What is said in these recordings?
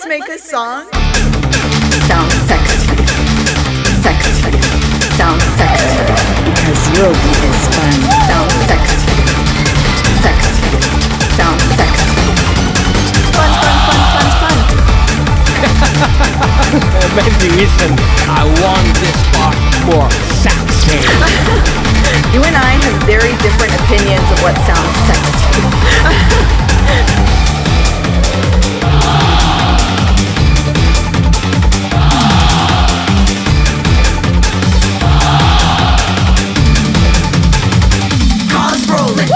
Let's make a song. Sounds sexy. Sexy. Sounds sexy. Because your beat is fun. Sounds sexy. Sexy. Sounds sexy. Fun, fun, fun, fun, fun. Maybe listen, I want this part more sexy. You and I have very different opinions of what sounds sexy. Cars rolling.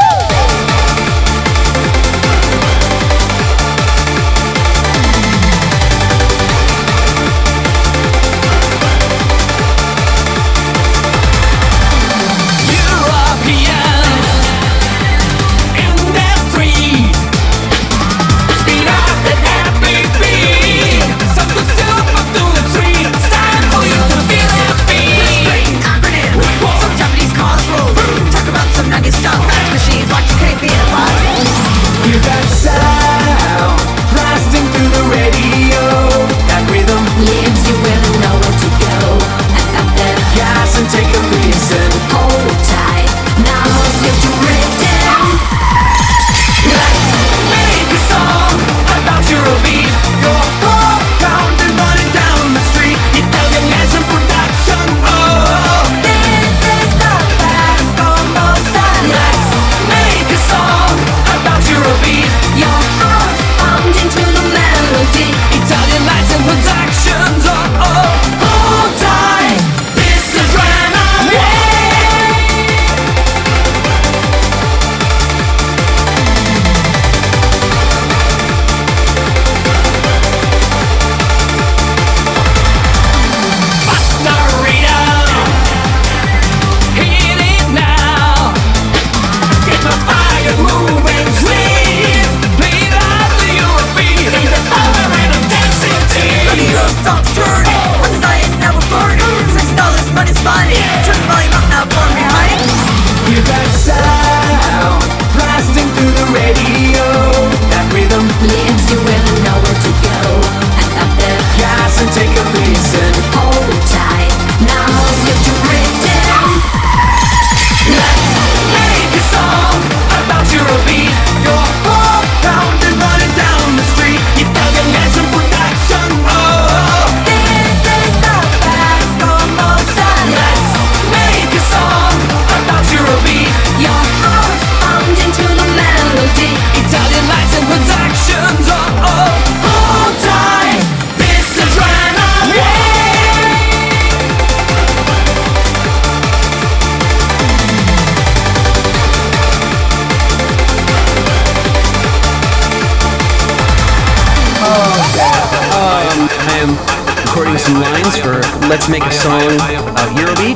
Some lines for Let's Make a Song of Eurobeat.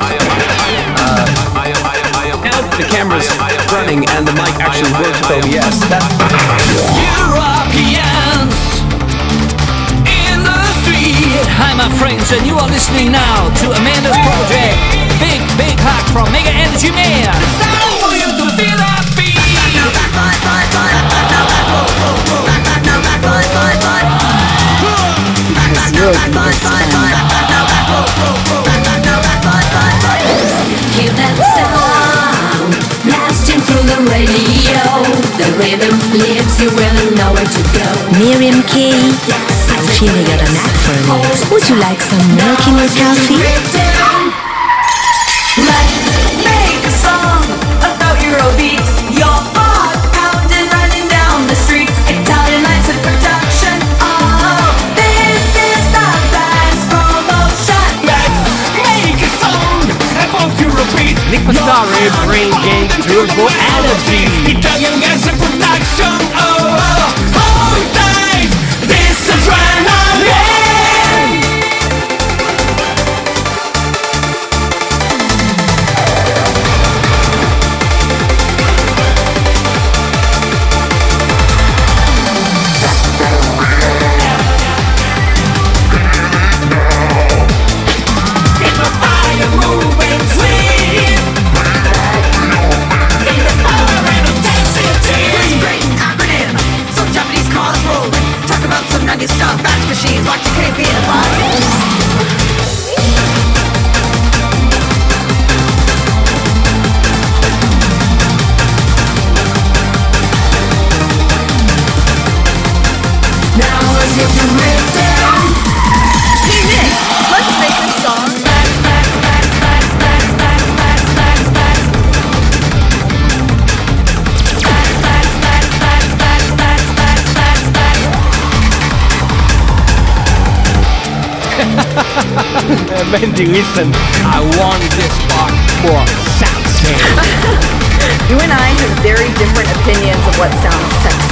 Now the camera's running and the mic actually works with OBS. Europeans in the street. Hi my friends, and you are listening now to Amanda's project. Big hack from Mega Energy Man. It's time for you to feel that beat. Hear that sound blasting through the radio. The rhythm leads you where you know where to go. Miriam K, I feel you got a knack for a mix. Would you like some milk in your coffee? Let's make a song about Eurobeat. Your heart pounding, running down the street. Italian lights and production. Oh, this is the best promotion. Let's make a song about Eurobeat. Nick Pastore bringing turbo energy. Italian gas and production. Oh, tight. This adrenaline. Moving, sweet. In the power and of dancing. Benji, listen, I want this part for sexy. You and I have very different opinions of what sounds sexy.